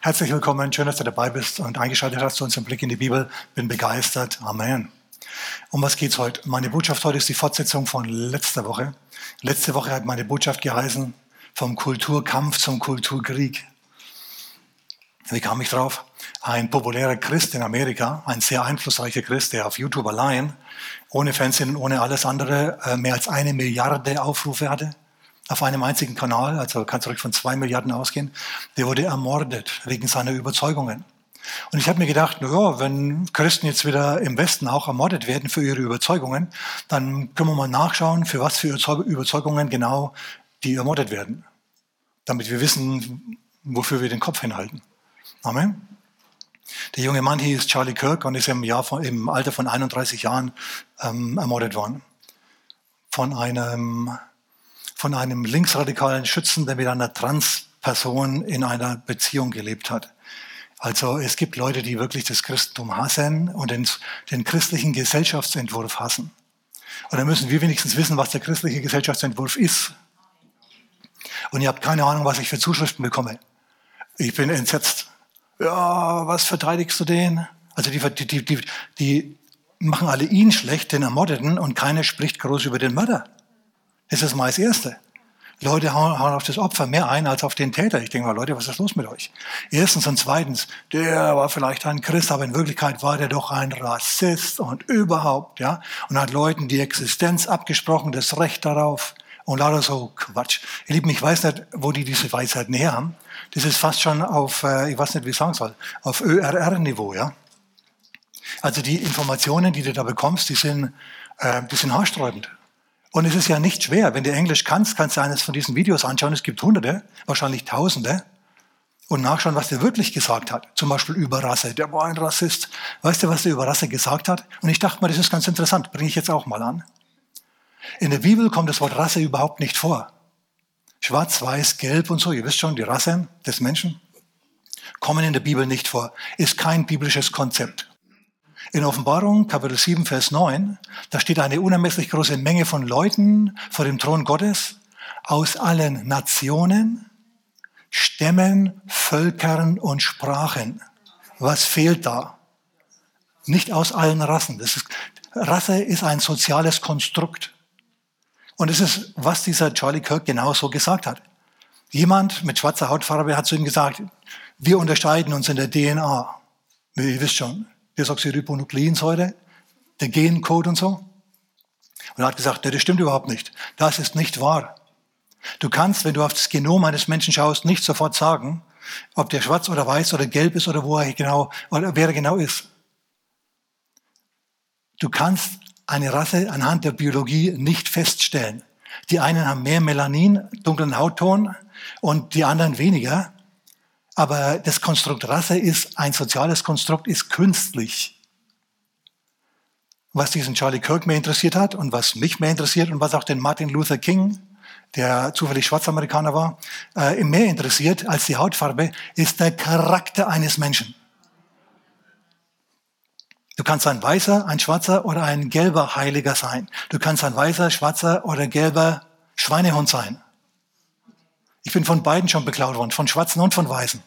Herzlich willkommen, schön, dass du dabei bist und eingeschaltet hast zu unserem Blick in die Bibel. Bin begeistert. Amen. Um was geht's heute? Meine Botschaft heute ist die Fortsetzung von letzter Woche. Letzte Woche hat meine Botschaft geheißen, vom Kulturkampf zum Kulturkrieg. Wie kam ich drauf? Ein populärer Christ in Amerika, ein sehr einflussreicher Christ, der auf YouTube allein, ohne Fernsehen und ohne alles andere, mehr als 1 Milliarde Aufrufe hatte. Auf einem einzigen Kanal, also kann zurück von 2 Milliarden ausgehen, der wurde ermordet wegen seiner Überzeugungen. Und ich habe mir gedacht, naja, wenn Christen jetzt wieder im Westen auch ermordet werden für ihre Überzeugungen, dann können wir mal nachschauen, für was für Überzeugungen genau die ermordet werden. Damit wir wissen, wofür wir den Kopf hinhalten. Amen. Der junge Mann hier ist Charlie Kirk und ist im Alter von 31 Jahren ermordet worden. Von einem linksradikalen Schützen, der mit einer Transperson in einer Beziehung gelebt hat. Also es gibt Leute, die wirklich das Christentum hassen und den christlichen Gesellschaftsentwurf hassen. Und dann müssen wir wenigstens wissen, was der christliche Gesellschaftsentwurf ist. Und ihr habt keine Ahnung, was ich für Zuschriften bekomme. Ich bin entsetzt. Ja, was verteidigst du den? Also die machen alle ihn schlecht, den Ermordeten, und keiner spricht groß über den Mörder. Das ist mal das Erste. Leute hauen auf das Opfer mehr ein als auf den Täter. Ich denke mal, Leute, was ist los mit euch? Erstens und zweitens, der war vielleicht ein Christ, aber in Wirklichkeit war der doch ein Rassist und überhaupt, ja. Und hat Leuten die Existenz abgesprochen, das Recht darauf und lauter so Quatsch. Ihr Lieben, ich weiß nicht, wo die diese Weisheiten her haben. Das ist fast schon auf, ich weiß nicht, wie ich sagen soll, auf ÖRR-Niveau, ja. Also die Informationen, die du da bekommst, die sind haarsträubend. Und es ist ja nicht schwer. Wenn du Englisch kannst du eines von diesen Videos anschauen. Es gibt Hunderte, wahrscheinlich Tausende. Und nachschauen, was der wirklich gesagt hat. Zum Beispiel über Rasse. Der war ein Rassist. Weißt du, was der über Rasse gesagt hat? Und ich dachte mir, das ist ganz interessant. Bringe ich jetzt auch mal an. In der Bibel kommt das Wort Rasse überhaupt nicht vor. Schwarz, Weiß, Gelb und so. Ihr wisst schon, die Rasse des Menschen kommen in der Bibel nicht vor. Ist kein biblisches Konzept. In Offenbarung, Kapitel 7, Vers 9, da steht eine unermesslich große Menge von Leuten vor dem Thron Gottes aus allen Nationen, Stämmen, Völkern und Sprachen. Was fehlt da? Nicht aus allen Rassen. Rasse ist ein soziales Konstrukt. Und es ist, was dieser Charlie Kirk genau so gesagt hat. Jemand mit schwarzer Hautfarbe hat zu ihm gesagt, wir unterscheiden uns in der DNA. Ihr wisst schon. Desoxyribonukleinsäure, der Gencode und so. Und er hat gesagt, nee, das stimmt überhaupt nicht. Das ist nicht wahr. Du kannst, wenn du auf das Genom eines Menschen schaust, nicht sofort sagen, ob der schwarz oder weiß oder gelb ist oder wer er genau ist. Du kannst eine Rasse anhand der Biologie nicht feststellen. Die einen haben mehr Melanin, dunklen Hautton, und die anderen weniger. Aber das Konstrukt Rasse ist ein soziales Konstrukt, ist künstlich. Was diesen Charlie Kirk mehr interessiert hat und was mich mehr interessiert und was auch den Martin Luther King, der zufällig Schwarzamerikaner war, mehr interessiert als die Hautfarbe, ist der Charakter eines Menschen. Du kannst ein weißer, ein schwarzer oder ein gelber Heiliger sein. Du kannst ein weißer, schwarzer oder gelber Schweinehund sein. Ich bin von beiden schon beklaut worden, von Schwarzen und von Weißen.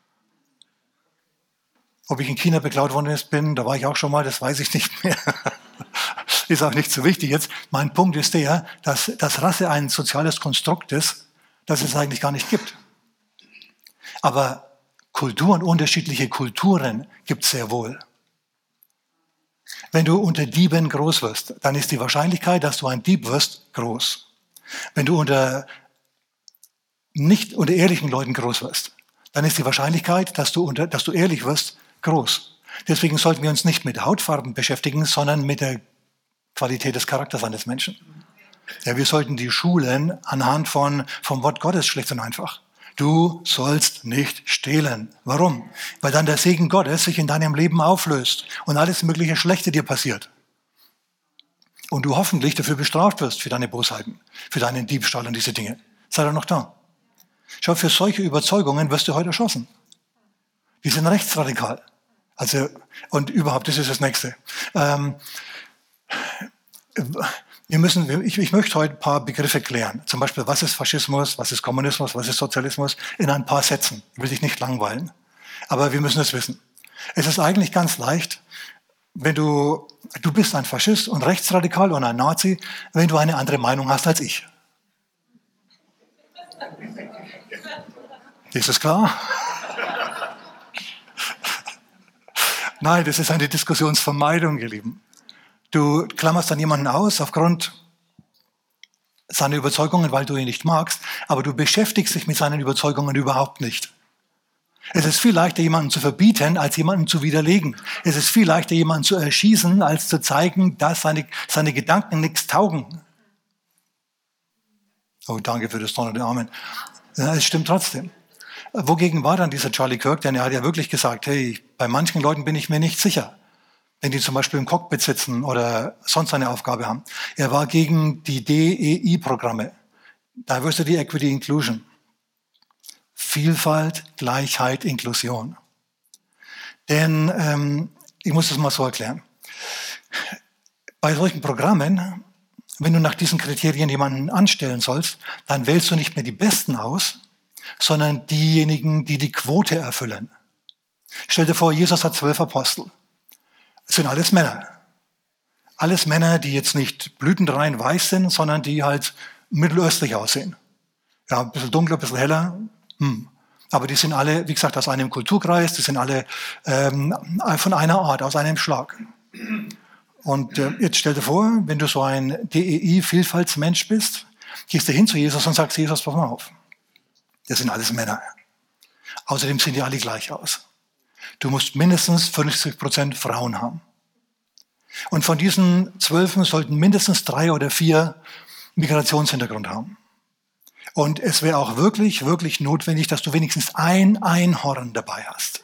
Ob ich in China beklaut worden bin, da war ich auch schon mal, das weiß ich nicht mehr. Ist auch nicht so wichtig jetzt. Mein Punkt ist der, dass Rasse ein soziales Konstrukt ist, das es eigentlich gar nicht gibt. Aber Kulturen, unterschiedliche Kulturen gibt es sehr wohl. Wenn du unter Dieben groß wirst, dann ist die Wahrscheinlichkeit, dass du ein Dieb wirst, groß. Wenn du unter ehrlichen Leuten groß wirst, dann ist die Wahrscheinlichkeit, dass du ehrlich wirst, groß. Deswegen sollten wir uns nicht mit Hautfarben beschäftigen, sondern mit der Qualität des Charakters eines Menschen. Ja, wir sollten die schulen anhand vom Wort Gottes schlicht und einfach. Du sollst nicht stehlen. Warum? Weil dann der Segen Gottes sich in deinem Leben auflöst und alles mögliche Schlechte dir passiert. Und du hoffentlich dafür bestraft wirst, für deine Bosheiten, für deinen Diebstahl und diese Dinge. Sei doch noch da. Schau, für solche Überzeugungen wirst du heute erschossen. Die sind rechtsradikal. Also, und überhaupt, das ist das Nächste. Ich möchte heute ein paar Begriffe klären. Zum Beispiel, was ist Faschismus, was ist Kommunismus, was ist Sozialismus, in ein paar Sätzen. Ich will dich nicht langweilen. Aber wir müssen es wissen. Es ist eigentlich ganz leicht, wenn du bist ein Faschist und Rechtsradikal und ein Nazi, wenn du eine andere Meinung hast als ich. Ist das klar? Nein, das ist eine Diskussionsvermeidung, ihr Lieben. Du klammerst dann jemanden aus aufgrund seiner Überzeugungen, weil du ihn nicht magst, aber du beschäftigst dich mit seinen Überzeugungen überhaupt nicht. Es ist viel leichter, jemanden zu verbieten, als jemanden zu widerlegen. Es ist viel leichter, jemanden zu erschießen, als zu zeigen, dass seine Gedanken nichts taugen. Oh, danke für das donnernde Amen. Ja, es stimmt trotzdem. Wogegen war dann dieser Charlie Kirk? Denn er hat ja wirklich gesagt, hey, bei manchen Leuten bin ich mir nicht sicher, wenn die zum Beispiel im Cockpit sitzen oder sonst eine Aufgabe haben. Er war gegen die DEI-Programme, Diversity, Equity, Inclusion. Vielfalt, Gleichheit, Inklusion. Denn ich muss das mal so erklären. Bei solchen Programmen, wenn du nach diesen Kriterien jemanden anstellen sollst, dann wählst du nicht mehr die Besten aus, sondern diejenigen, die die Quote erfüllen. Stell dir vor, Jesus hat 12 Apostel. Das sind alles Männer. Alles Männer, die jetzt nicht blütenrein weiß sind, sondern die halt mittelöstlich aussehen. Ja, ein bisschen dunkler, ein bisschen heller. Aber die sind alle, wie gesagt, aus einem Kulturkreis, die sind alle von einer Art, aus einem Schlag. Und jetzt stell dir vor, wenn du so ein DEI-Vielfaltsmensch bist, gehst du hin zu Jesus und sagst, Jesus, pass mal auf. Das sind alles Männer. Außerdem sehen die alle gleich aus. Du musst mindestens 50% Frauen haben. Und von diesen 12 sollten mindestens 3 oder 4 Migrationshintergrund haben. Und es wäre auch wirklich, wirklich notwendig, dass du wenigstens ein Einhorn dabei hast.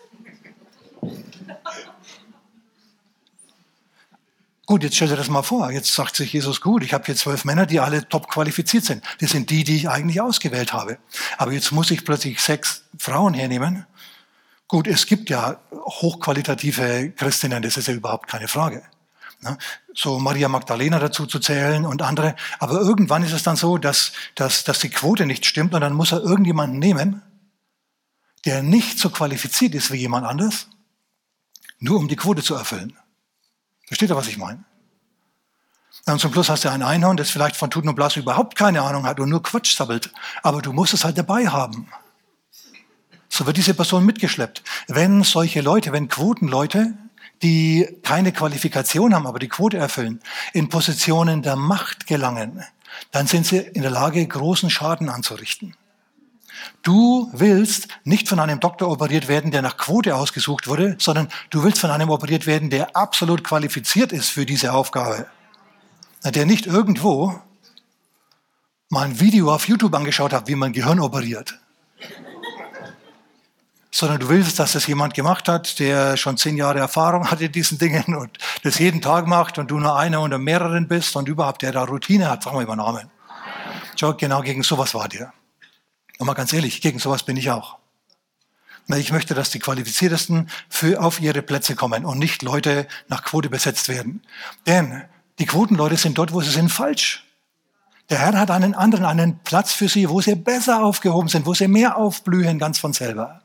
Gut, jetzt stell dir das mal vor. Jetzt sagt sich Jesus, gut, ich habe hier 12 Männer, die alle top qualifiziert sind. Das sind die ich eigentlich ausgewählt habe. Aber jetzt muss ich plötzlich 6 Frauen hernehmen. Gut, es gibt ja hochqualitative Christinnen, das ist ja überhaupt keine Frage. So Maria Magdalena dazu zu zählen und andere. Aber irgendwann ist es dann so, dass die Quote nicht stimmt und dann muss er irgendjemanden nehmen, der nicht so qualifiziert ist wie jemand anders, nur um die Quote zu erfüllen. Versteht ihr, was ich meine? Und zum Schluss hast du ein Einhorn, das vielleicht von Tuten und Blasen überhaupt keine Ahnung hat und nur Quatsch sabbelt. Aber du musst es halt dabei haben. So wird diese Person mitgeschleppt. Wenn solche Leute, wenn Quotenleute, die keine Qualifikation haben, aber die Quote erfüllen, in Positionen der Macht gelangen, dann sind sie in der Lage, großen Schaden anzurichten. Du willst nicht von einem Doktor operiert werden, der nach Quote ausgesucht wurde, sondern du willst von einem operiert werden, der absolut qualifiziert ist für diese Aufgabe. Der nicht irgendwo mal ein Video auf YouTube angeschaut hat, wie man Gehirn operiert. Sondern du willst, dass das jemand gemacht hat, der schon 10 Jahre Erfahrung hat in diesen Dingen und das jeden Tag macht und du nur einer unter mehreren bist und überhaupt der da Routine hat. Sag mal über Namen. Schau, genau gegen sowas war der. Und mal ganz ehrlich, gegen sowas bin ich auch. Ich möchte, dass die Qualifiziertesten auf ihre Plätze kommen und nicht Leute nach Quote besetzt werden. Denn die Quotenleute sind dort, wo sie sind, falsch. Der Herr hat einen Platz für sie, wo sie besser aufgehoben sind, wo sie mehr aufblühen, ganz von selber.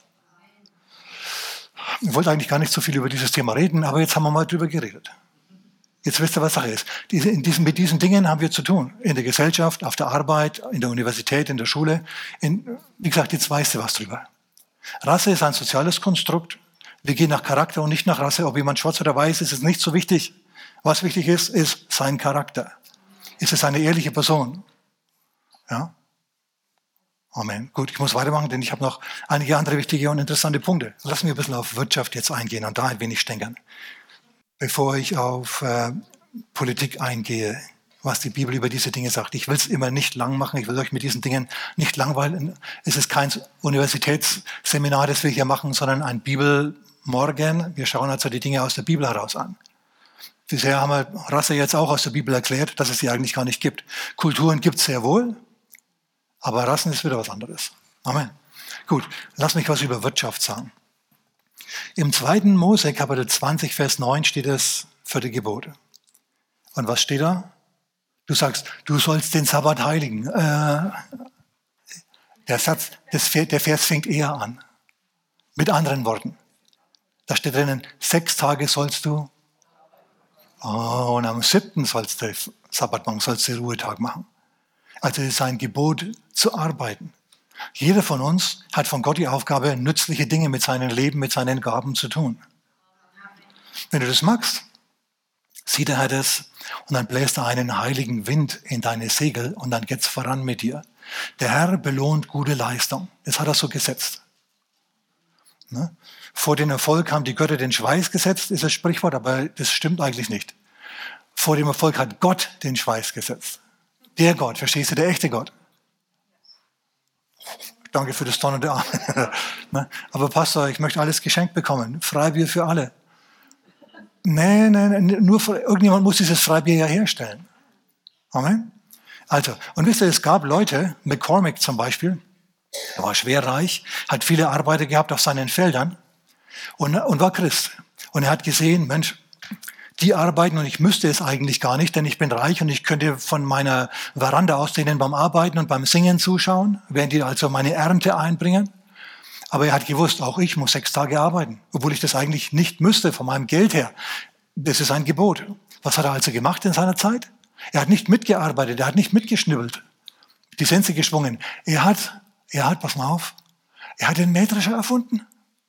Ich wollte eigentlich gar nicht so viel über dieses Thema reden, aber jetzt haben wir mal drüber geredet. Jetzt wisst ihr, was Sache ist. Mit diesen Dingen haben wir zu tun. In der Gesellschaft, auf der Arbeit, in der Universität, in der Schule. Wie gesagt, jetzt weißt du was drüber. Rasse ist ein soziales Konstrukt. Wir gehen nach Charakter und nicht nach Rasse. Ob jemand schwarz oder weiß ist, ist nicht so wichtig. Was wichtig ist, ist sein Charakter. Ist es eine ehrliche Person? Ja? Amen. Gut, ich muss weitermachen, denn ich habe noch einige andere wichtige und interessante Punkte. Lassen wir ein bisschen auf Wirtschaft jetzt eingehen und da ein wenig stänkern. Bevor ich auf Politik eingehe, was die Bibel über diese Dinge sagt. Ich will es immer nicht lang machen, ich will euch mit diesen Dingen nicht langweilen. Es ist kein Universitätsseminar, das wir hier machen, sondern ein Bibelmorgen. Wir schauen also die Dinge aus der Bibel heraus an. Bisher haben wir Rasse jetzt auch aus der Bibel erklärt, dass es sie eigentlich gar nicht gibt. Kulturen gibt es sehr wohl, aber Rassen ist wieder was anderes. Amen. Gut, lass mich was über Wirtschaft sagen. Im 2. Mose, Kapitel 20, Vers 9 steht das 4. Gebot. Und was steht da? Du sagst, du sollst den Sabbat heiligen. Der Vers fängt eher an. Mit anderen Worten. Da steht drinnen, 6 Tage sollst du. Oh, und am 7. sollst du Sabbat machen, sollst du Ruhetag machen. Also es ist ein Gebot zu arbeiten. Jeder von uns hat von Gott die Aufgabe, nützliche Dinge mit seinem Leben, mit seinen Gaben zu tun. Wenn du das magst, sieht der Herr das und dann bläst er einen heiligen Wind in deine Segel und dann geht's voran mit dir. Der Herr belohnt gute Leistung. Das hat er so gesetzt. Ne? Vor den Erfolg haben die Götter den Schweiß gesetzt, ist das Sprichwort, aber das stimmt eigentlich nicht. Vor dem Erfolg hat Gott den Schweiß gesetzt. Der Gott, verstehst du, der echte Gott. Danke für das donnernde Amen. Aber Pastor, ich möchte alles geschenkt bekommen. Freibier für alle. Nee, irgendjemand muss dieses Freibier ja herstellen. Amen. Also, und wisst ihr, es gab Leute, McCormick zum Beispiel, er war schwer reich, hat viele Arbeiter gehabt auf seinen Feldern und war Christ. Und er hat gesehen, Mensch, die arbeiten und ich müsste es eigentlich gar nicht, denn ich bin reich und ich könnte von meiner Veranda aus denen beim Arbeiten und beim Singen zuschauen, während die also meine Ernte einbringen. Aber er hat gewusst, auch ich muss 6 Tage arbeiten, obwohl ich das eigentlich nicht müsste von meinem Geld her. Das ist ein Gebot. Was hat er also gemacht in seiner Zeit? Er hat nicht mitgearbeitet, er hat nicht mitgeschnibbelt, die Sense geschwungen. Er hat, pass mal auf, er hat den Mähdrescher erfunden.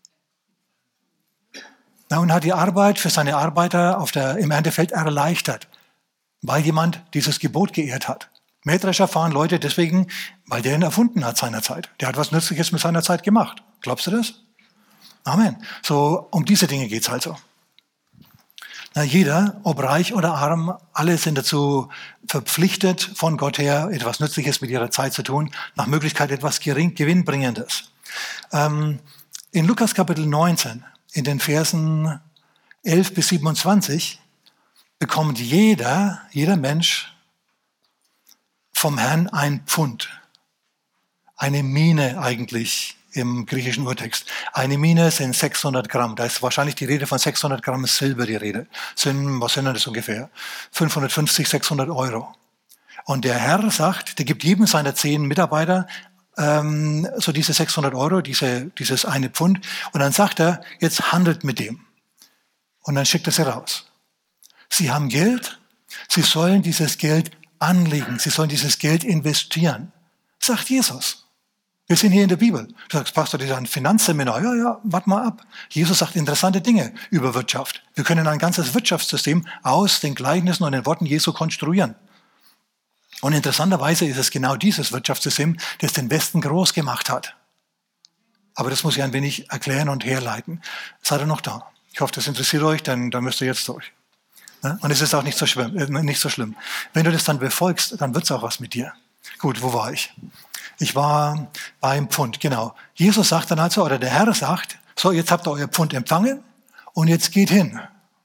Na, und hat die Arbeit für seine Arbeiter im Erntefeld erleichtert, weil jemand dieses Gebot geehrt hat. Mähdrescher fahren Leute deswegen, weil der ihn erfunden hat seinerzeit. Der hat was Nützliches mit seiner Zeit gemacht. Glaubst du das? Amen. So, um diese Dinge geht's also. Na, jeder, ob reich oder arm, alle sind dazu verpflichtet, von Gott her etwas Nützliches mit ihrer Zeit zu tun, nach Möglichkeit etwas Gewinnbringendes. In Lukas Kapitel 19, in den Versen 11 bis 27, bekommt jeder Mensch vom Herrn ein Pfund. Eine Mine eigentlich im griechischen Urtext. Eine Mine sind 600 Gramm. Da ist wahrscheinlich die Rede von 600 Gramm Silber die Rede. Was sind das ungefähr? 550, 600 Euro. Und der Herr sagt, der gibt jedem seiner 10 Mitarbeiter so diese 600 Euro, dieses eine Pfund. Und dann sagt er, jetzt handelt mit dem. Und dann schickt er sie raus. Sie haben Geld, sie sollen dieses Geld anlegen, sie sollen dieses Geld investieren. Sagt Jesus. Wir sind hier in der Bibel. Du sagst, Pastor, das ist ein Finanzseminar. Ja, warte mal ab. Jesus sagt interessante Dinge über Wirtschaft. Wir können ein ganzes Wirtschaftssystem aus den Gleichnissen und den Worten Jesu konstruieren. Und interessanterweise ist es genau dieses Wirtschaftssystem, das den Westen groß gemacht hat. Aber das muss ich ein wenig erklären und herleiten. Seid ihr noch da? Ich hoffe, das interessiert euch, dann müsst ihr jetzt durch. Und es ist auch nicht so schlimm. Wenn du das dann befolgst, dann wird es auch was mit dir. Gut, wo war ich? Ich war beim Pfund, genau. Jesus sagt dann also, oder der Herr sagt, so, jetzt habt ihr euer Pfund empfangen und jetzt geht hin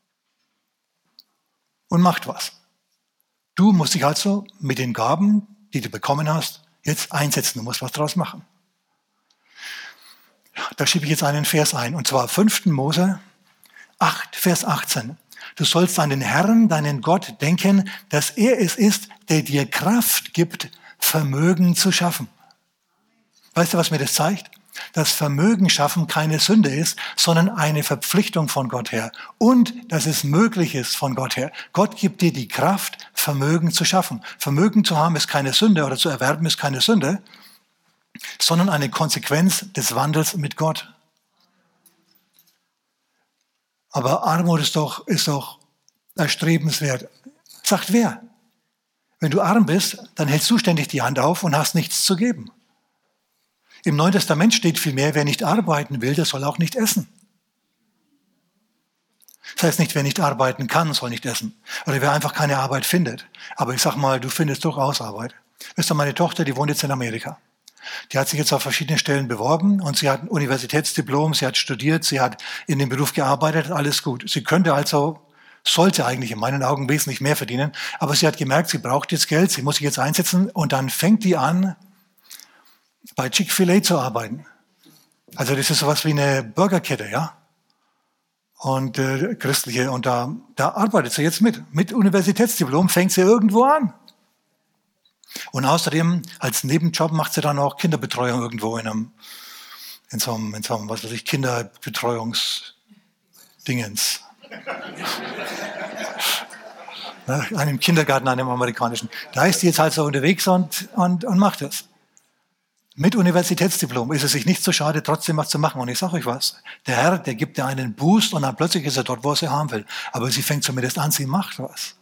und macht was. Du musst dich also mit den Gaben, die du bekommen hast, jetzt einsetzen. Du musst was draus machen. Da schiebe ich jetzt einen Vers ein, und zwar 5. Mose 8, Vers 18. Du sollst an den Herrn, deinen Gott, denken, dass er es ist, der dir Kraft gibt, Vermögen zu schaffen. Weißt du, was mir das zeigt? Dass Vermögen schaffen keine Sünde ist, sondern eine Verpflichtung von Gott her. Und dass es möglich ist von Gott her. Gott gibt dir die Kraft, Vermögen zu schaffen. Vermögen zu haben ist keine Sünde oder zu erwerben ist keine Sünde, sondern eine Konsequenz des Wandels mit Gott. Aber Armut ist doch erstrebenswert. Sagt wer? Wenn du arm bist, dann hältst du ständig die Hand auf und hast nichts zu geben. Im Neuen Testament steht vielmehr, wer nicht arbeiten will, der soll auch nicht essen. Das heißt nicht, wer nicht arbeiten kann, soll nicht essen. Oder wer einfach keine Arbeit findet. Aber ich sag mal, du findest durchaus Arbeit. Wisst ihr, meine Tochter, die wohnt jetzt in Amerika. Die hat sich jetzt auf verschiedenen Stellen beworben und sie hat ein Universitätsdiplom, sie hat studiert, sie hat in dem Beruf gearbeitet, alles gut. Sie sollte eigentlich in meinen Augen wesentlich mehr verdienen, aber sie hat gemerkt, sie braucht jetzt Geld, sie muss sich jetzt einsetzen und dann fängt die an, bei Chick-fil-A zu arbeiten. Also das ist sowas wie eine Burgerkette, ja? Und christliche, und da arbeitet sie jetzt mit. Mit Universitätsdiplom fängt sie irgendwo an. Und außerdem, als Nebenjob macht sie dann auch Kinderbetreuung irgendwo in so einem, was weiß ich, Kinderbetreuungsdienst Dingens. Einem Kindergarten, einem amerikanischen. Da ist die jetzt halt so unterwegs und macht das. Mit Universitätsdiplom ist es sich nicht so schade, trotzdem was zu machen. Und ich sage euch was, der Herr, der gibt dir einen Boost und dann plötzlich ist er dort, wo er sie haben will. Aber sie fängt zumindest an, sie macht was.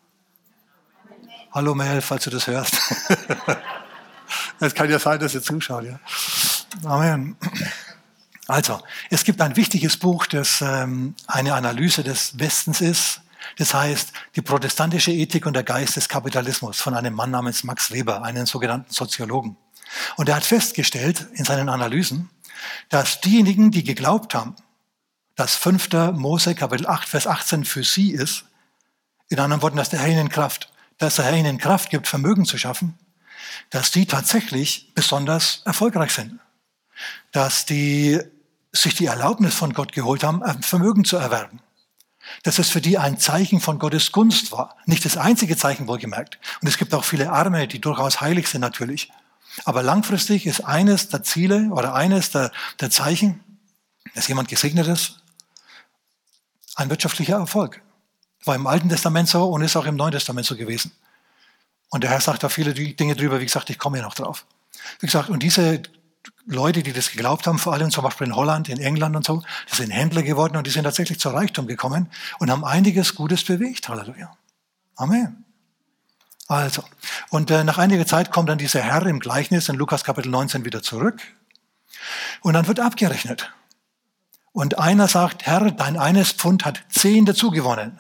Hallo Mel, falls du das hörst. Es kann ja sein, dass ihr zuschaut. Ja. Amen. Also, es gibt ein wichtiges Buch, das eine Analyse des Westens ist. Das heißt, die protestantische Ethik und der Geist des Kapitalismus von einem Mann namens Max Weber, einem sogenannten Soziologen. Und er hat festgestellt in seinen Analysen, dass diejenigen, die geglaubt haben, dass 5. Mose Kapitel 8, Vers 18 für sie ist, in anderen Worten, dass der Herr ihnen Kraft gibt, Vermögen zu schaffen, dass die tatsächlich besonders erfolgreich sind. Dass die sich die Erlaubnis von Gott geholt haben, Vermögen zu erwerben. Dass es für die ein Zeichen von Gottes Gunst war. Nicht das einzige Zeichen, wohlgemerkt. Und es gibt auch viele Arme, die durchaus heilig sind natürlich. Aber langfristig ist eines der Ziele oder eines der Zeichen, dass jemand gesegnet ist, ein wirtschaftlicher Erfolg. War im Alten Testament so und ist auch im Neuen Testament so gewesen. Und der Herr sagt da viele Dinge drüber, wie gesagt, ich komme hier noch drauf. Wie gesagt, und diese Leute, die das geglaubt haben, vor allem zum Beispiel in Holland, in England und so, die sind Händler geworden und die sind tatsächlich zu Reichtum gekommen und haben einiges Gutes bewegt. Halleluja. Amen. Also, und nach einiger Zeit kommt dann dieser Herr im Gleichnis in Lukas Kapitel 19 wieder zurück und dann wird abgerechnet. Und einer sagt, Herr, dein eines Pfund hat 10 dazu gewonnen.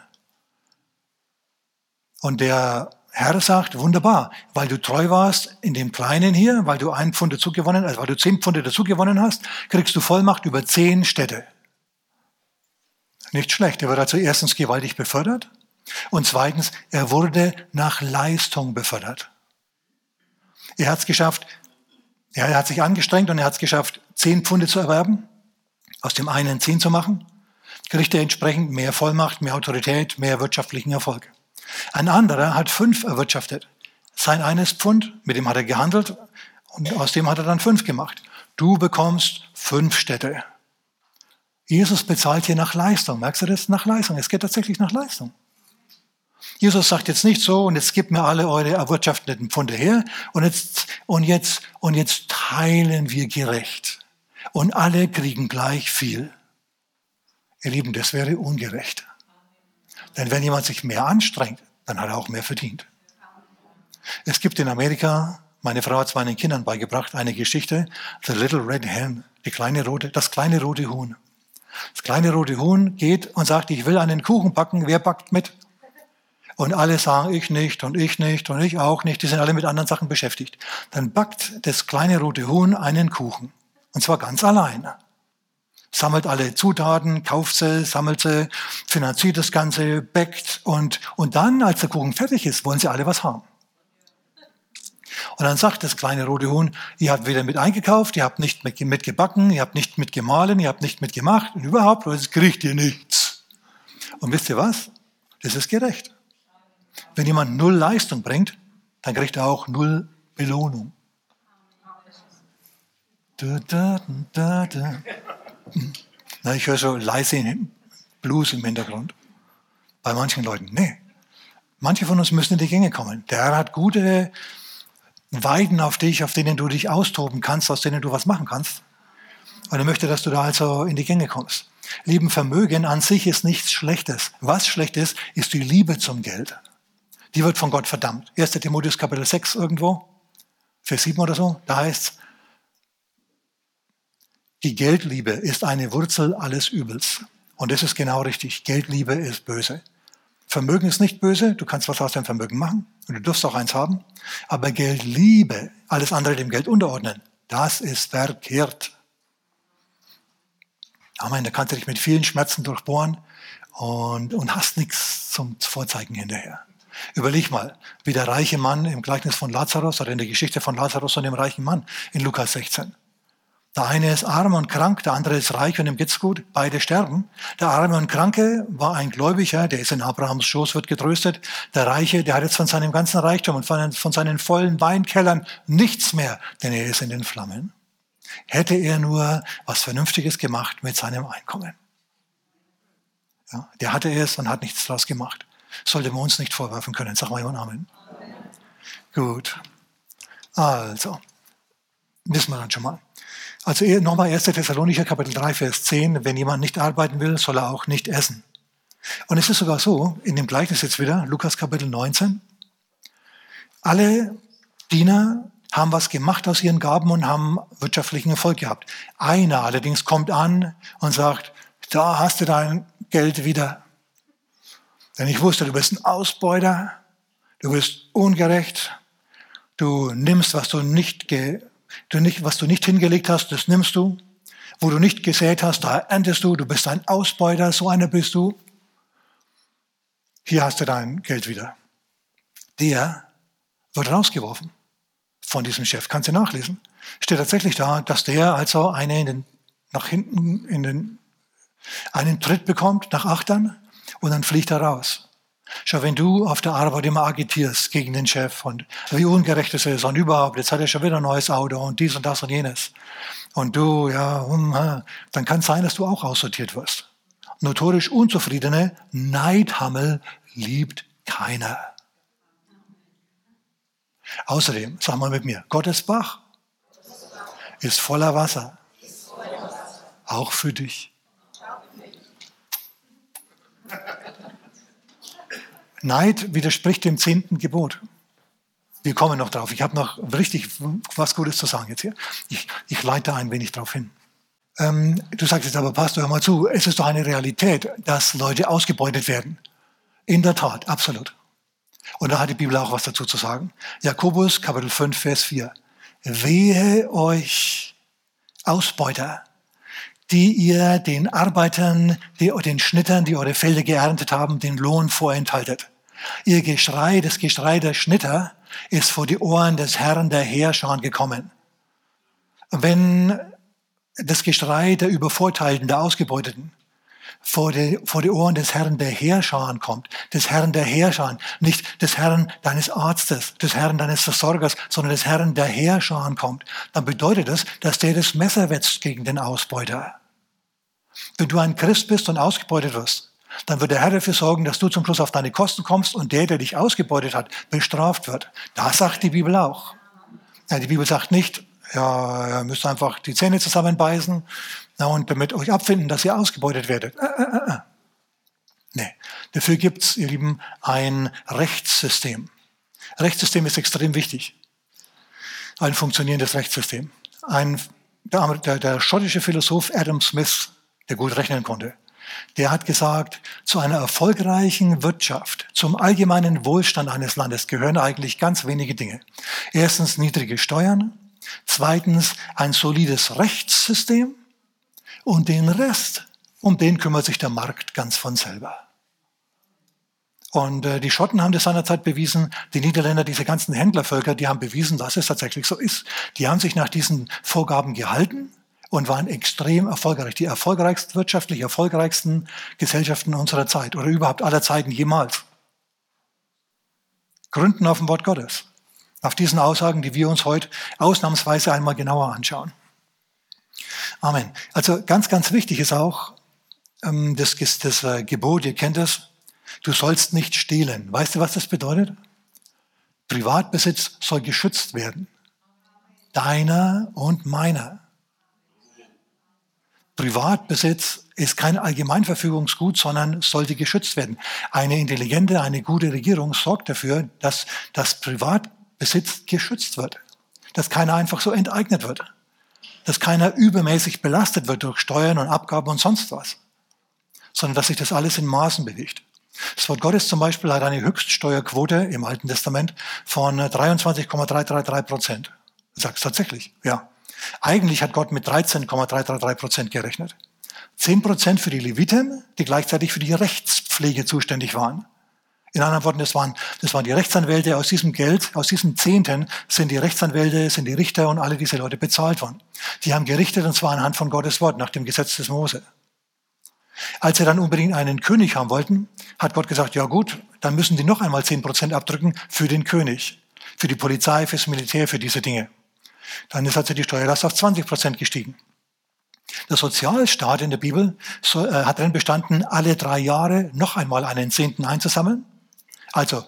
Und der Herr sagt, wunderbar, weil du treu warst in dem Kleinen hier, weil du 1 Pfund dazu gewonnen, also weil du 10 Pfunde dazu gewonnen hast, kriegst du Vollmacht über 10 Städte. Nicht schlecht, er wird also erstens gewaltig befördert und zweitens, er wurde nach Leistung befördert. Er hat es geschafft, er hat sich angestrengt und er hat es geschafft, 10 Pfunde zu erwerben, aus dem einen 10 zu machen, kriegt er entsprechend mehr Vollmacht, mehr Autorität, mehr wirtschaftlichen Erfolg. Ein anderer hat 5 erwirtschaftet. Sein eines Pfund, mit dem hat er gehandelt und aus dem hat er dann 5 gemacht. Du bekommst 5 Städte. Jesus bezahlt hier nach Leistung. Merkst du das? Nach Leistung. Es geht tatsächlich nach Leistung. Jesus sagt jetzt nicht so, und jetzt gebt mir alle eure erwirtschafteten Pfunde her und jetzt teilen wir gerecht. Und alle kriegen gleich viel. Ihr Lieben, das wäre ungerecht. Denn wenn jemand sich mehr anstrengt, dann hat er auch mehr verdient. Es gibt in Amerika, meine Frau hat es meinen Kindern beigebracht, eine Geschichte, The Little Red Hen, das kleine rote Huhn. Das kleine rote Huhn geht und sagt, ich will einen Kuchen backen, wer backt mit? Und alle sagen, ich nicht und ich nicht und ich auch nicht, die sind alle mit anderen Sachen beschäftigt. Dann backt das kleine rote Huhn einen Kuchen. Und zwar ganz allein. Sammelt alle Zutaten, kauft sie, sammelt sie, finanziert das Ganze, backt und dann, als der Kuchen fertig ist, wollen sie alle was haben. Und dann sagt das kleine rote Huhn, ihr habt weder mit eingekauft, ihr habt nicht mit gebacken, ihr habt nicht mit gemahlen, ihr habt nicht mit gemacht und überhaupt, und jetzt kriegt ihr nichts. Und wisst ihr was? Das ist gerecht. Wenn jemand 0 Leistung bringt, dann kriegt er auch 0 Belohnung. Na, ich höre so leise Blues im Hintergrund. Bei manchen Leuten. Nee. Manche von uns müssen in die Gänge kommen. Der Herr hat gute Weiden auf dich, auf denen du dich austoben kannst, aus denen du was machen kannst. Und er möchte, dass du da also in die Gänge kommst. Lieben, Vermögen an sich ist nichts Schlechtes. Was schlecht ist, ist die Liebe zum Geld. Die wird von Gott verdammt. 1. Timotheus Kapitel 6 irgendwo, Vers 7 oder so, da heißt es, die Geldliebe ist eine Wurzel alles Übels. Und das ist genau richtig. Geldliebe ist böse. Vermögen ist nicht böse. Du kannst was aus deinem Vermögen machen. Und du darfst auch eins haben. Aber Geldliebe, alles andere dem Geld unterordnen, das ist verkehrt. Amen. Da kannst du dich mit vielen Schmerzen durchbohren und hast nichts zum Vorzeigen hinterher. Überleg mal, wie der reiche Mann im Gleichnis von Lazarus oder in der Geschichte von Lazarus und dem reichen Mann in Lukas 16. Der eine ist arm und krank, der andere ist reich und ihm geht's gut. Beide sterben. Der Arme und Kranke war ein Gläubiger, der ist in Abrahams Schoß, wird getröstet. Der Reiche, der hat jetzt von seinem ganzen Reichtum und von seinen vollen Weinkellern nichts mehr, denn er ist in den Flammen. Hätte er nur was Vernünftiges gemacht mit seinem Einkommen. Ja, der hatte es und hat nichts draus gemacht. Sollte man uns nicht vorwerfen können. Sag mal jemand Amen. Gut. Also, wissen wir dann schon mal. Also nochmal 1. Thessalonicher Kapitel 3, Vers 10. Wenn jemand nicht arbeiten will, soll er auch nicht essen. Und es ist sogar so, in dem Gleichnis jetzt wieder, Lukas Kapitel 19, alle Diener haben was gemacht aus ihren Gaben und haben wirtschaftlichen Erfolg gehabt. Einer allerdings kommt an und sagt, da hast du dein Geld wieder. Denn ich wusste, du bist ein Ausbeuter, du bist ungerecht, du nimmst, was du nicht hingelegt hast, das nimmst du. Wo du nicht gesät hast, da erntest du, du bist ein Ausbeuter, so einer bist du. Hier hast du dein Geld wieder. Der wird rausgeworfen von diesem Chef. Kannst du nachlesen. Steht tatsächlich da, dass der also nach hinten einen Tritt bekommt, nach Achtern, und dann fliegt er raus. Schau, wenn du auf der Arbeit immer agitierst gegen den Chef und wie ungerecht es ist und überhaupt, jetzt hat er schon wieder ein neues Auto und dies und das und jenes. Und du, dann kann es sein, dass du auch aussortiert wirst. Notorisch Unzufriedene, Neidhammel liebt keiner. Außerdem, sag mal mit mir, Gottes Bach ist voller Wasser. Auch für dich. Neid widerspricht dem 10. Gebot. Wir kommen noch drauf. Ich habe noch richtig was Gutes zu sagen jetzt hier. Ich leite ein wenig drauf hin. Du sagst jetzt aber, Pastor, hör mal zu, es ist doch eine Realität, dass Leute ausgebeutet werden. In der Tat, absolut. Und da hat die Bibel auch was dazu zu sagen. Jakobus, Kapitel 5, Vers 4. Wehe euch, Ausbeuter, die ihr den Arbeitern, den Schnittern, die eure Felder geerntet haben, den Lohn vorenthaltet. Ihr Geschrei, das Geschrei der Schnitter, ist vor die Ohren des Herrn der Heerscharen gekommen. Wenn das Geschrei der Übervorteilten, der Ausgebeuteten, vor die Ohren des Herrn der Heerscharen kommt, des Herrn der Heerscharen, nicht des Herrn deines Arztes, des Herrn deines Versorgers, sondern des Herrn der Heerscharen kommt, dann bedeutet das, dass der das Messer wetzt gegen den Ausbeuter. Wenn du ein Christ bist und ausgebeutet wirst, dann wird der Herr dafür sorgen, dass du zum Schluss auf deine Kosten kommst und der dich ausgebeutet hat, bestraft wird. Das sagt die Bibel auch. Ja, die Bibel sagt nicht, ja, ihr müsst einfach die Zähne zusammenbeißen und damit euch abfinden, dass ihr ausgebeutet werdet. Nee, dafür gibt es, ihr Lieben, ein Rechtssystem. Rechtssystem ist extrem wichtig. Ein funktionierendes Rechtssystem. Der schottische Philosoph Adam Smith, der gut rechnen konnte, der hat gesagt, zu einer erfolgreichen Wirtschaft, zum allgemeinen Wohlstand eines Landes gehören eigentlich ganz wenige Dinge. Erstens niedrige Steuern, zweitens ein solides Rechtssystem und den Rest, um den kümmert sich der Markt ganz von selber. Und die Schotten haben das seinerzeit bewiesen, die Niederländer, diese ganzen Händlervölker, die haben bewiesen, dass es tatsächlich so ist. Die haben sich nach diesen Vorgaben gehalten und waren extrem erfolgreich. Die wirtschaftlich erfolgreichsten Gesellschaften unserer Zeit oder überhaupt aller Zeiten jemals. Gründen auf dem Wort Gottes. Auf diesen Aussagen, die wir uns heute ausnahmsweise einmal genauer anschauen. Amen. Also ganz, ganz wichtig ist auch das Gebot, ihr kennt es, du sollst nicht stehlen. Weißt du, was das bedeutet? Privatbesitz soll geschützt werden. Deiner und meiner. Privatbesitz ist kein Allgemeinverfügungsgut, sondern sollte geschützt werden. Eine intelligente, eine gute Regierung sorgt dafür, dass das Privatbesitz geschützt wird. Dass keiner einfach so enteignet wird. Dass keiner übermäßig belastet wird durch Steuern und Abgaben und sonst was. Sondern dass sich das alles in Maßen bewegt. Das Wort Gottes zum Beispiel hat eine Höchststeuerquote im Alten Testament von 23,333%. Sagst tatsächlich, ja. Eigentlich hat Gott mit 13,333% gerechnet. 10% für die Leviten, die gleichzeitig für die Rechtspflege zuständig waren. In anderen Worten, das waren die Rechtsanwälte. Aus diesem Geld, aus diesen Zehnten sind die Rechtsanwälte, sind die Richter und alle diese Leute bezahlt worden. Die haben gerichtet, und zwar anhand von Gottes Wort, nach dem Gesetz des Mose. Als sie dann unbedingt einen König haben wollten, hat Gott gesagt, ja gut, dann müssen die noch einmal 10% abdrücken für den König, für die Polizei, fürs Militär, für diese Dinge. Dann ist also die Steuerlast auf 20% gestiegen. Der Sozialstaat in der Bibel hat darin bestanden, alle 3 Jahre noch einmal einen Zehnten einzusammeln. Also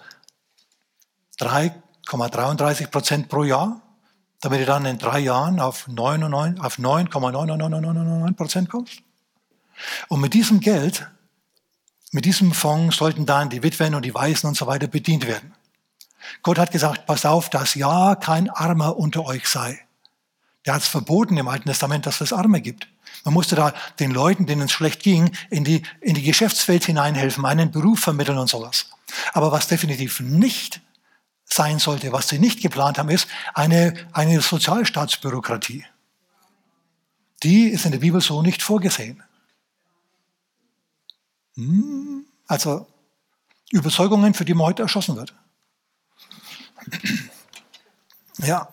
3,33% pro Jahr, damit du dann in 3 Jahren auf 9,99999% kommst. Und mit diesem Geld, mit diesem Fonds sollten dann die Witwen und die Waisen und so weiter bedient werden. Gott hat gesagt, pass auf, dass ja kein Armer unter euch sei. Der hat es verboten im Alten Testament, dass es Arme gibt. Man musste da den Leuten, denen es schlecht ging, in die Geschäftswelt hineinhelfen, einen Beruf vermitteln und sowas. Aber was definitiv nicht sein sollte, was sie nicht geplant haben, ist eine Sozialstaatsbürokratie. Die ist in der Bibel so nicht vorgesehen. Also Überzeugungen, für die man heute erschossen wird. Ja.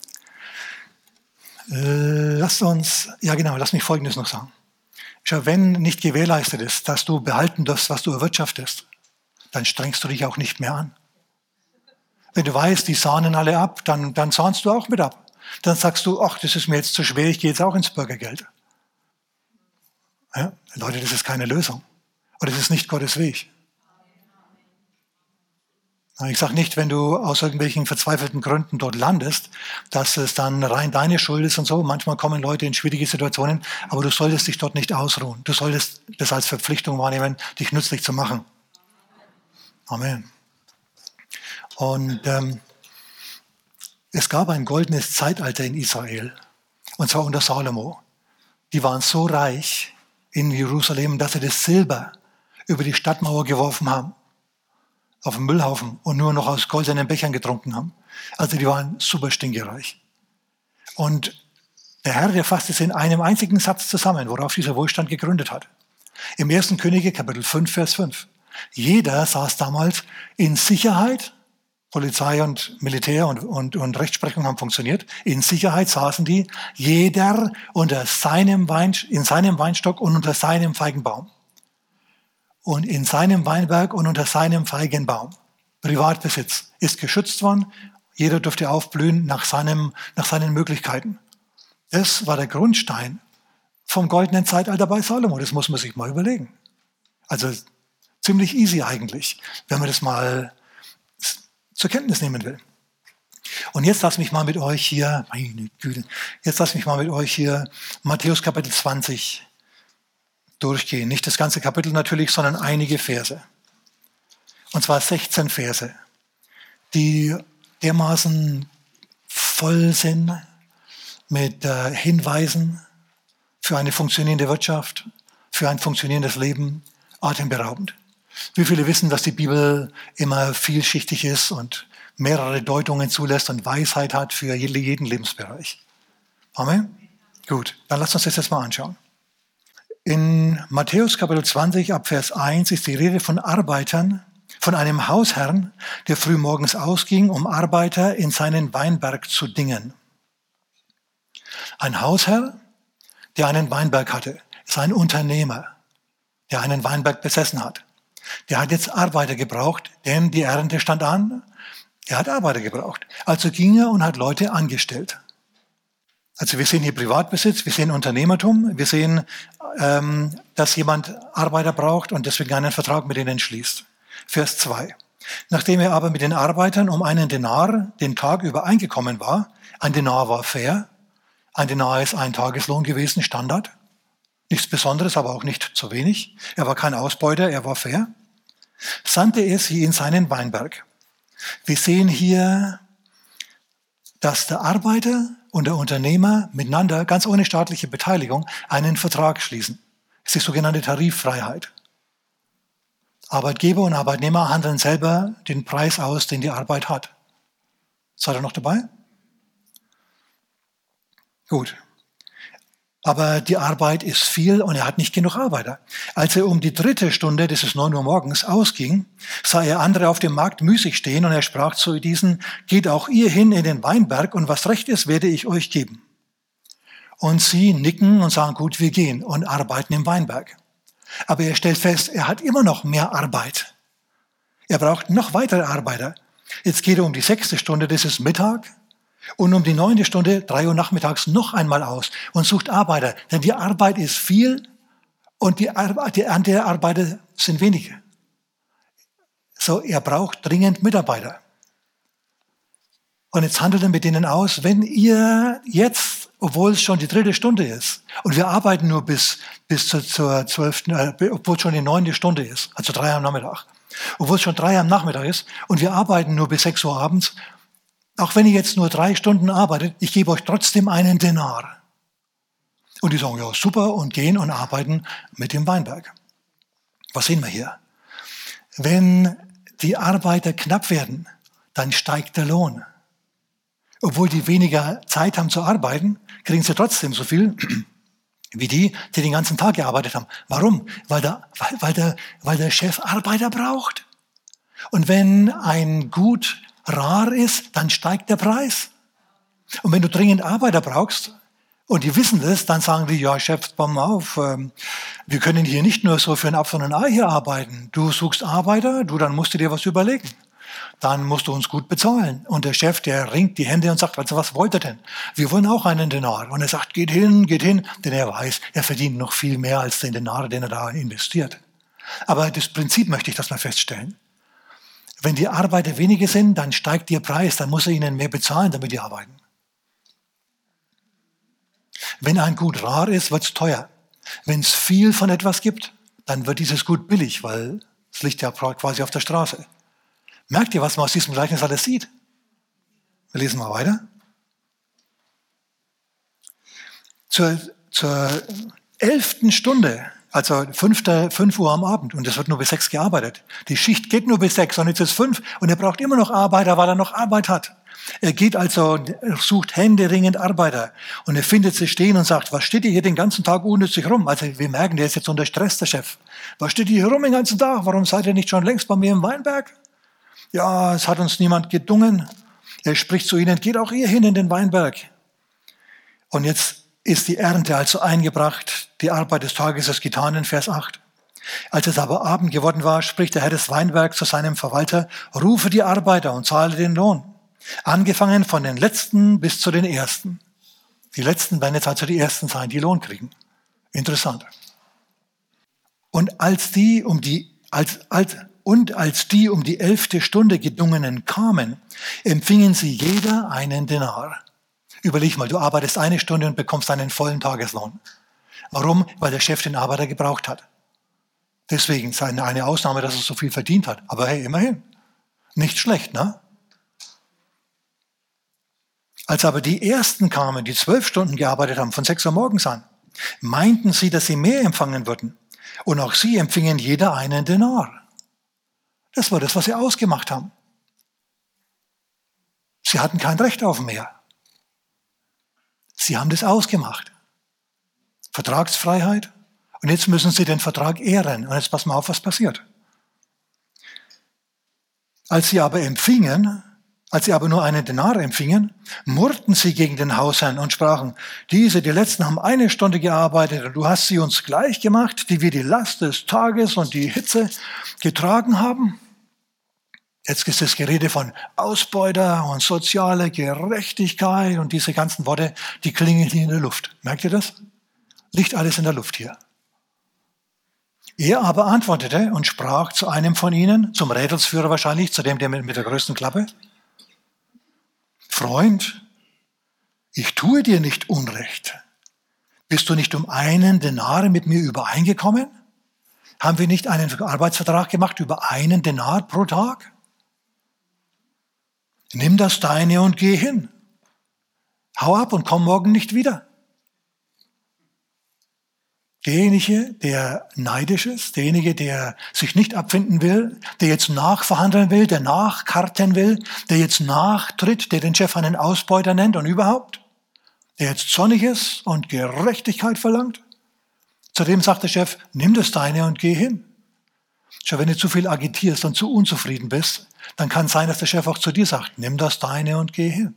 Lass mich Folgendes noch sagen. Schau, wenn nicht gewährleistet ist, dass du behalten darfst, was du erwirtschaftest, dann strengst du dich auch nicht mehr an. Wenn du weißt, die sahnen alle ab, dann sahnst du auch mit ab. Dann sagst du, ach, das ist mir jetzt zu schwer, ich gehe jetzt auch ins Bürgergeld. Ja, Leute, das ist keine Lösung. Und das ist nicht Gottes Weg. Ich sage nicht, wenn du aus irgendwelchen verzweifelten Gründen dort landest, dass es dann rein deine Schuld ist und so. Manchmal kommen Leute in schwierige Situationen, aber du solltest dich dort nicht ausruhen. Du solltest das als Verpflichtung wahrnehmen, dich nützlich zu machen. Amen. Und es gab ein goldenes Zeitalter in Israel, und zwar unter Salomo. Die waren so reich in Jerusalem, dass sie das Silber über die Stadtmauer geworfen haben, auf den Müllhaufen, und nur noch aus goldenen Bechern getrunken haben. Also die waren super stinkereich. Und der Herr, der fasst es in einem einzigen Satz zusammen, worauf dieser Wohlstand gegründet hat. Im 1. Könige, Kapitel 5, Vers 5. Jeder saß damals in Sicherheit. Polizei und Militär und Rechtsprechung haben funktioniert. In Sicherheit saßen die, jeder in seinem Weinstock und unter seinem Feigenbaum. Und in seinem Weinberg und unter seinem Feigenbaum. Privatbesitz ist geschützt worden. Jeder durfte aufblühen nach seinen Möglichkeiten. Das war der Grundstein vom goldenen Zeitalter bei Salomo. Das muss man sich mal überlegen. Also ziemlich easy eigentlich, wenn man das mal zur Kenntnis nehmen will. Und jetzt lass mich mal mit euch hier, Matthäus Kapitel 20 durchgehen. Nicht das ganze Kapitel natürlich, sondern einige Verse. Und zwar 16 Verse, die dermaßen voll sind mit Hinweisen für eine funktionierende Wirtschaft, für ein funktionierendes Leben, atemberaubend. Wie viele wissen, dass die Bibel immer vielschichtig ist und mehrere Deutungen zulässt und Weisheit hat für jeden Lebensbereich? Amen? Gut, dann lasst uns das jetzt mal anschauen. In Matthäus Kapitel 20 ab Vers 1 ist die Rede von Arbeitern, von einem Hausherrn, der frühmorgens ausging, um Arbeiter in seinen Weinberg zu dingen. Ein Hausherr, der einen Weinberg hatte, ist ein Unternehmer, der einen Weinberg besessen hat. Der hat jetzt Arbeiter gebraucht, denn die Ernte stand an. Er hat Arbeiter gebraucht. Also ging er und hat Leute angestellt. Also wir sehen hier Privatbesitz, wir sehen Unternehmertum, wir sehen, dass jemand Arbeiter braucht und deswegen einen Vertrag mit ihnen schließt. Vers 2. Nachdem er aber mit den Arbeitern um einen Denar den Tag übereingekommen war, ein Denar war fair, ein Denar ist ein Tageslohn gewesen, Standard, nichts Besonderes, aber auch nicht zu wenig. Er war kein Ausbeuter, er war fair. Sandte er sie in seinen Weinberg. Wir sehen hier, dass der Arbeiter und der Unternehmer miteinander, ganz ohne staatliche Beteiligung, einen Vertrag schließen. Das ist die sogenannte Tariffreiheit. Arbeitgeber und Arbeitnehmer handeln selber den Preis aus, den die Arbeit hat. Seid ihr noch dabei? Gut. Aber die Arbeit ist viel und er hat nicht genug Arbeiter. Als er um die 3. Stunde, das ist 9 Uhr morgens, ausging, sah er andere auf dem Markt müßig stehen und er sprach zu diesen, geht auch ihr hin in den Weinberg und was recht ist, werde ich euch geben. Und sie nicken und sagen, gut, wir gehen und arbeiten im Weinberg. Aber er stellt fest, er hat immer noch mehr Arbeit. Er braucht noch weitere Arbeiter. Jetzt geht er um die 6. Stunde, das ist Mittag. Und um die 9. Stunde, 3 Uhr nachmittags, noch einmal aus und sucht Arbeiter. Denn die Arbeit ist viel und die Arbeiter sind wenige. So, er braucht dringend Mitarbeiter. Und jetzt handelt er mit denen aus, wenn ihr jetzt, obwohl es schon die 3. Stunde ist, und wir arbeiten nur bis zur 12., obwohl es schon die 9. Stunde ist, also 3 am Nachmittag, obwohl es schon 3 am Nachmittag ist, und wir arbeiten nur bis 6 Uhr abends, auch wenn ihr jetzt nur 3 Stunden arbeitet, ich gebe euch trotzdem einen Denar. Und die sagen, ja, super, und gehen und arbeiten mit dem Weinberg. Was sehen wir hier? Wenn die Arbeiter knapp werden, dann steigt der Lohn. Obwohl die weniger Zeit haben zu arbeiten, kriegen sie trotzdem so viel wie die den ganzen Tag gearbeitet haben. Warum? Weil der Chef Arbeiter braucht. Und wenn ein Gut rar ist, dann steigt der Preis. Und wenn du dringend Arbeiter brauchst, und die wissen das, dann sagen die, ja Chef, pass mal auf, wir können hier nicht nur so für ein Apfel und ein Ei hier arbeiten. Du suchst Arbeiter, dann musst du dir was überlegen. Dann musst du uns gut bezahlen. Und der Chef, der ringt die Hände und sagt, also was wollt ihr denn? Wir wollen auch einen Denar. Und er sagt, geht hin, denn er weiß, er verdient noch viel mehr als den Denar, den er da investiert. Aber das Prinzip möchte ich, dass wir feststellen. Wenn die Arbeiter wenige sind, dann steigt ihr Preis, dann muss er ihnen mehr bezahlen, damit die arbeiten. Wenn ein Gut rar ist, wird es teuer. Wenn es viel von etwas gibt, dann wird dieses Gut billig, weil es liegt ja quasi auf der Straße. Merkt ihr, was man aus diesem Gleichnis alles sieht? Wir lesen mal weiter. Zur 11. Stunde, also 5 Uhr am Abend, und es wird nur bis 6 gearbeitet. Die Schicht geht nur bis 6 und jetzt ist 5 und er braucht immer noch Arbeiter, weil er noch Arbeit hat. Er geht also, er sucht händeringend Arbeiter und er findet sie stehen und sagt, was steht ihr hier den ganzen Tag unnützig rum? Also wir merken, der ist jetzt unter Stress, der Chef. Was steht ihr hier rum den ganzen Tag? Warum seid ihr nicht schon längst bei mir im Weinberg? Ja, es hat uns niemand gedungen. Er spricht zu ihnen, geht auch ihr hin in den Weinberg. Und jetzt ist die Ernte also eingebracht, die Arbeit des Tages ist getan in Vers 8. Als es aber Abend geworden war, spricht der Herr des Weinbergs zu seinem Verwalter, rufe die Arbeiter und zahle den Lohn. Angefangen von den Letzten bis zu den Ersten. Die Letzten werden jetzt also die Ersten sein, die Lohn kriegen. Interessant. Und als die um die 11. Stunde gedungenen kamen, empfingen sie jeder einen Denar. Überleg mal, du arbeitest 1 Stunde und bekommst einen vollen Tageslohn. Warum? Weil der Chef den Arbeiter gebraucht hat. Deswegen ist eine Ausnahme, dass er so viel verdient hat. Aber hey, immerhin. Nicht schlecht, ne? Als aber die Ersten kamen, die 12 Stunden gearbeitet haben, von 6 Uhr morgens an, meinten sie, dass sie mehr empfangen würden. Und auch sie empfingen jeder einen Denar. Das war das, was sie ausgemacht haben. Sie hatten kein Recht auf mehr. Sie haben das ausgemacht. Vertragsfreiheit. Und jetzt müssen sie den Vertrag ehren. Und jetzt pass mal auf, was passiert. Als sie aber nur einen Denar empfingen, murrten sie gegen den Hausherrn und sprachen, die Letzten haben 1 Stunde gearbeitet und du hast sie uns gleich gemacht, die wir die Last des Tages und die Hitze getragen haben. Jetzt ist das Gerede von Ausbeuter und soziale Gerechtigkeit und diese ganzen Worte, die klingen hier in der Luft. Merkt ihr das? Liegt alles in der Luft hier. Er aber antwortete und sprach zu einem von ihnen, zum Rädelsführer wahrscheinlich, zu dem mit der größten Klappe, Freund, ich tue dir nicht Unrecht. Bist du nicht um 1 Denar mit mir übereingekommen? Haben wir nicht einen Arbeitsvertrag gemacht über 1 Denar pro Tag? Nimm das deine und geh hin. Hau ab und komm morgen nicht wieder. Derjenige, der neidisch ist, derjenige, der sich nicht abfinden will, der jetzt nachverhandeln will, der nachkarten will, der jetzt nachtritt, der den Chef einen Ausbeuter nennt und überhaupt, der jetzt zornig ist und Gerechtigkeit verlangt, zu dem sagt der Chef, nimm das deine und geh hin. Schau, wenn du zu viel agitierst und zu unzufrieden bist, dann kann es sein, dass der Chef auch zu dir sagt, nimm das deine und geh hin.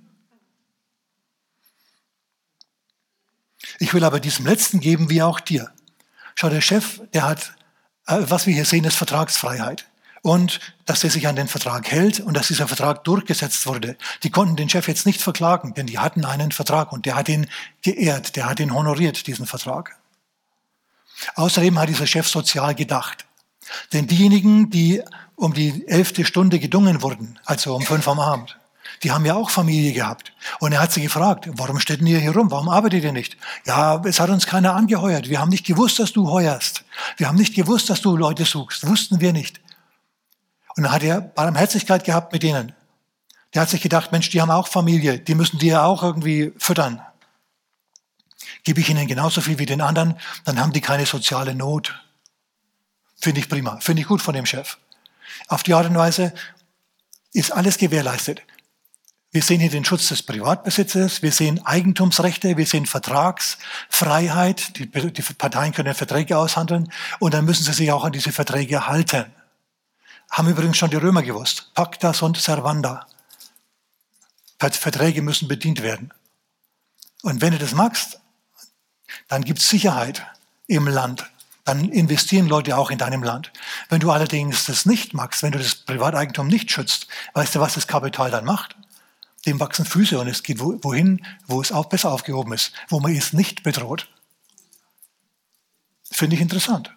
Ich will aber diesem Letzten geben, wie auch dir. Schau, der Chef, der hat, was wir hier sehen, ist Vertragsfreiheit. und dass er sich an den Vertrag hält und dass dieser Vertrag durchgesetzt wurde. Die konnten den Chef jetzt nicht verklagen, denn die hatten einen Vertrag und der hat ihn geehrt, der hat ihn honoriert, diesen Vertrag. Außerdem hat dieser Chef sozial gedacht. Denn diejenigen, die um die 11. Stunde gedungen wurden, also um 5 am Abend, die haben ja auch Familie gehabt. Und er hat sie gefragt, warum steht denn ihr hier rum? Warum arbeitet ihr nicht? Ja, es hat uns keiner angeheuert. Wir haben nicht gewusst, dass du heuerst. Wir haben nicht gewusst, dass du Leute suchst. Wussten wir nicht. Und dann hat er Barmherzigkeit gehabt mit denen. Der hat sich gedacht, Mensch, die haben auch Familie. Die müssen die ja auch irgendwie füttern. Gebe ich ihnen genauso viel wie den anderen, dann haben die keine soziale Not. Finde ich prima. Finde ich gut von dem Chef. Auf die Art und Weise ist alles gewährleistet. Wir sehen hier den Schutz des Privatbesitzes, wir sehen Eigentumsrechte, wir sehen Vertragsfreiheit. Die Parteien können Verträge aushandeln und dann müssen sie sich auch an diese Verträge halten. Haben übrigens schon die Römer gewusst. Pacta sunt servanda. Verträge müssen bedient werden. Und wenn du das magst, dann gibt es Sicherheit im Land. Dann investieren Leute auch in deinem Land. Wenn du allerdings das nicht magst, wenn du das Privateigentum nicht schützt, weißt du, was das Kapital dann macht? Dem wachsen Füße und es geht wohin, wo es auch besser aufgehoben ist, wo man es nicht bedroht. Finde ich interessant.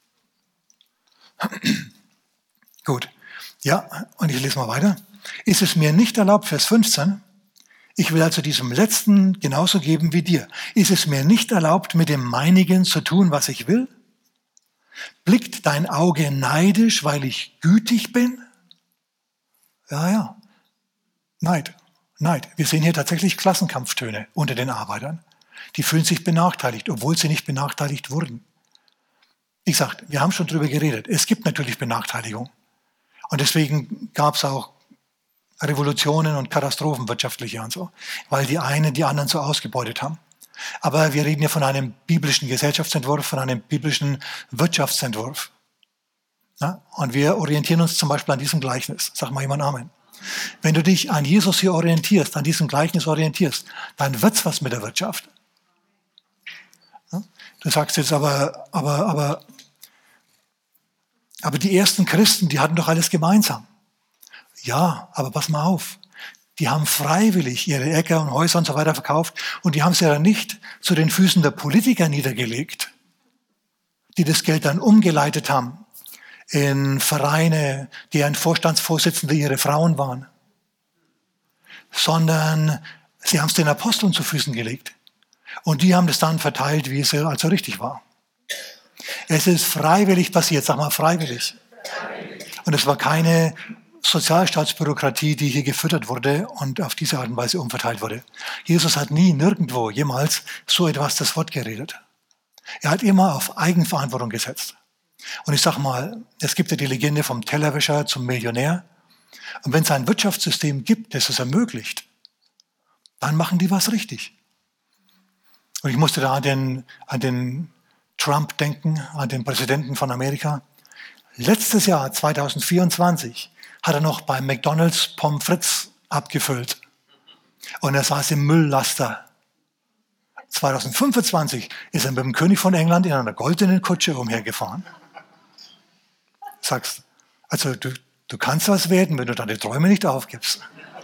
Gut. Ja, und ich lese mal weiter. Ist es mir nicht erlaubt, Vers 15, ich will also diesem Letzten genauso geben wie dir. Ist es mir nicht erlaubt, mit dem meinigen zu tun, was ich will? Blickt dein Auge neidisch, weil ich gütig bin? Ja. Neid. Wir sehen hier tatsächlich Klassenkampftöne unter den Arbeitern. Die fühlen sich benachteiligt, obwohl sie nicht benachteiligt wurden. Wie gesagt, wir haben schon drüber geredet. Es gibt natürlich Benachteiligung. Und deswegen gab es auch Revolutionen und Katastrophen, wirtschaftliche und so, weil die einen die anderen so ausgebeutet haben. Aber wir reden hier von einem biblischen Gesellschaftsentwurf, von einem biblischen Wirtschaftsentwurf. Ja? Und wir orientieren uns zum Beispiel an diesem Gleichnis. Sag mal jemand Amen. Wenn du dich an Jesus hier orientierst, an diesem Gleichnis orientierst, dann wird's was mit der Wirtschaft. Ja? Du sagst jetzt aber die ersten Christen, die hatten doch alles gemeinsam. Ja, aber pass mal auf. Die haben freiwillig ihre Äcker und Häuser und so weiter verkauft und die haben sie ja nicht zu den Füßen der Politiker niedergelegt, die das Geld dann umgeleitet haben in Vereine, deren Vorstandsvorsitzende ihre Frauen waren, sondern sie haben es den Aposteln zu Füßen gelegt und die haben das dann verteilt, wie es also richtig war. Es ist freiwillig passiert, sag mal freiwillig. Und es war keine Sozialstaatsbürokratie, die hier gefüttert wurde und auf diese Art und Weise umverteilt wurde. Jesus hat nie, nirgendwo jemals so etwas das Wort geredet. Er hat immer auf Eigenverantwortung gesetzt. Und ich sag mal, es gibt ja die Legende vom Tellerwäscher zum Millionär. Und wenn es ein Wirtschaftssystem gibt, das es ermöglicht, dann machen die was richtig. Und ich musste da an den Trump denken, an den Präsidenten von Amerika. Letztes Jahr, 2024, hat er noch beim McDonald's Pommes frites abgefüllt. Und er saß im Mülllaster. 2025 ist er mit dem König von England in einer goldenen Kutsche umhergefahren. Sagst, also du kannst was werden, wenn du deine Träume nicht aufgibst.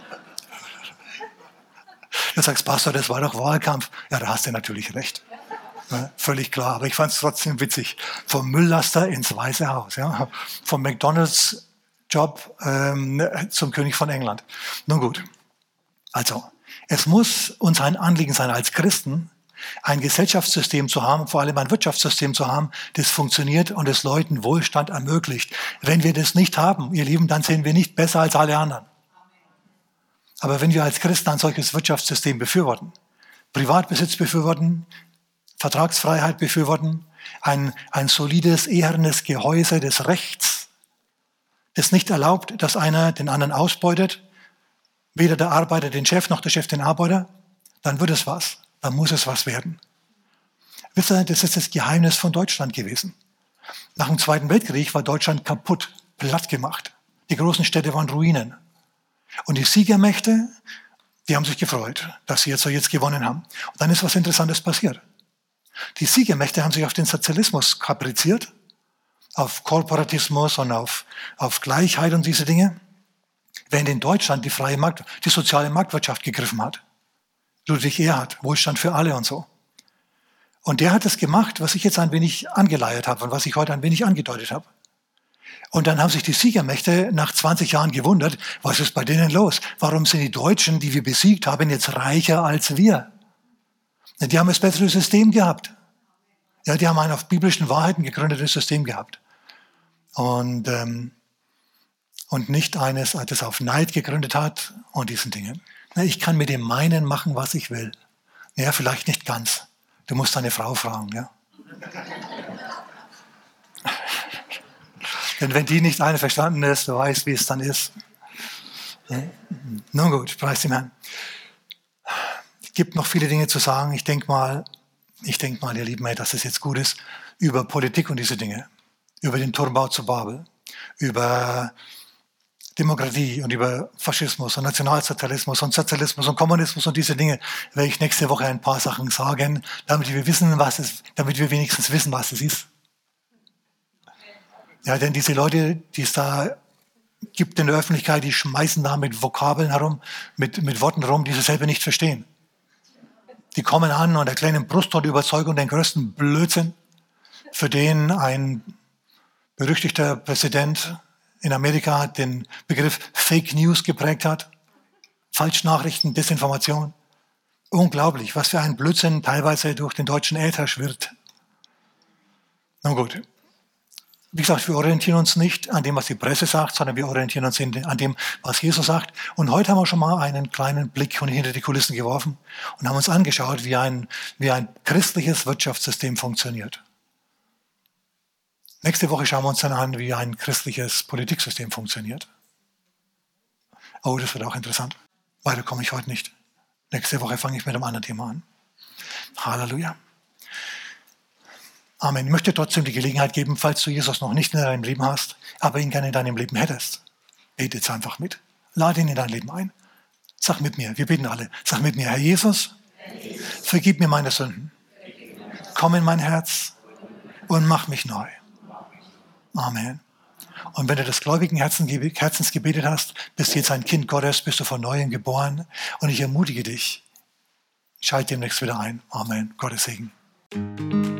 Du sagst, Pastor, das war doch Wahlkampf. Ja, da hast du natürlich recht. Ja, völlig klar, aber ich fand es trotzdem witzig. Vom Mülllaster ins Weiße Haus. Ja? Vom McDonald's Job zum König von England. Nun gut, also es muss uns ein Anliegen sein als Christen, ein Gesellschaftssystem zu haben, vor allem ein Wirtschaftssystem zu haben, das funktioniert und es Leuten Wohlstand ermöglicht. Wenn wir das nicht haben, ihr Lieben, dann sind wir nicht besser als alle anderen. Aber wenn wir als Christen ein solches Wirtschaftssystem befürworten, Privatbesitz befürworten, Vertragsfreiheit befürworten, ein solides, ehernes Gehäuse des Rechts, das nicht erlaubt, dass einer den anderen ausbeutet, weder der Arbeiter den Chef noch der Chef den Arbeiter, dann wird es was, dann muss es was werden. Wisst ihr, das ist das Geheimnis von Deutschland gewesen. Nach dem Zweiten Weltkrieg war Deutschland kaputt, platt gemacht. Die großen Städte waren Ruinen. Und die Siegermächte, die haben sich gefreut, dass sie jetzt gewonnen haben. Und dann ist was Interessantes passiert. Die Siegermächte haben sich auf den Sozialismus kapriziert auf Korporatismus und auf Gleichheit und diese Dinge, während in Deutschland die soziale Marktwirtschaft gegriffen hat. Ludwig Erhard, Wohlstand für alle und so. Und der hat das gemacht, was ich jetzt ein wenig angeleiert habe und was ich heute ein wenig angedeutet habe. Und dann haben sich die Siegermächte nach 20 Jahren gewundert, was ist bei denen los? Warum sind die Deutschen, die wir besiegt haben, jetzt reicher als wir? Die haben das bessere System gehabt. Ja, die haben ein auf biblischen Wahrheiten gegründetes System gehabt. Und nicht eines, das auf Neid gegründet hat und diesen Dingen. Ich kann mit dem meinen machen, was ich will. Ja, vielleicht nicht ganz. Du musst deine Frau fragen, ja. Denn wenn die nicht einverstanden ist, du weißt, wie es dann ist. Nun gut, preis dem Herrn. Es gibt noch viele Dinge zu sagen. Ich denke mal, ihr Lieben, dass es jetzt gut ist, über Politik und diese Dinge, über den Turmbau zu Babel, über Demokratie und über Faschismus und Nationalsozialismus und Sozialismus und Kommunismus und diese Dinge werde ich nächste Woche ein paar Sachen sagen, damit wir wenigstens wissen, was es ist. Ja, denn diese Leute, die es da gibt in der Öffentlichkeit, die schmeißen da mit Vokabeln herum, mit Worten herum, die sie selber nicht verstehen. Die kommen an und erklären in Brust und Überzeugung den größten Blödsinn, für den ein berüchtigter Präsident in Amerika den Begriff Fake News geprägt hat. Falschnachrichten, Desinformation. Unglaublich, was für ein Blödsinn teilweise durch den deutschen Äther schwirrt. Nun gut. Wie gesagt, wir orientieren uns nicht an dem, was die Presse sagt, sondern wir orientieren uns an dem, was Jesus sagt. Und heute haben wir schon mal einen kleinen Blick hinter die Kulissen geworfen und haben uns angeschaut, wie ein christliches Wirtschaftssystem funktioniert. Nächste Woche schauen wir uns dann an, wie ein christliches Politiksystem funktioniert. Oh, das wird auch interessant. Weiter komme ich heute nicht. Nächste Woche fange ich mit einem anderen Thema an. Halleluja. Amen. Ich möchte trotzdem die Gelegenheit geben, falls du Jesus noch nicht in deinem Leben hast, aber ihn gerne in deinem Leben hättest. Bete jetzt einfach mit. Lade ihn in dein Leben ein. Sag mit mir, wir beten alle. Sag mit mir, Herr Jesus, vergib mir meine Sünden. Komm in mein Herz und mach mich neu. Amen. Und wenn du das gläubigen Herzens gebetet hast, bist du jetzt ein Kind Gottes, bist du von Neuem geboren. Und ich ermutige dich, schalte demnächst wieder ein. Amen. Gottes Segen.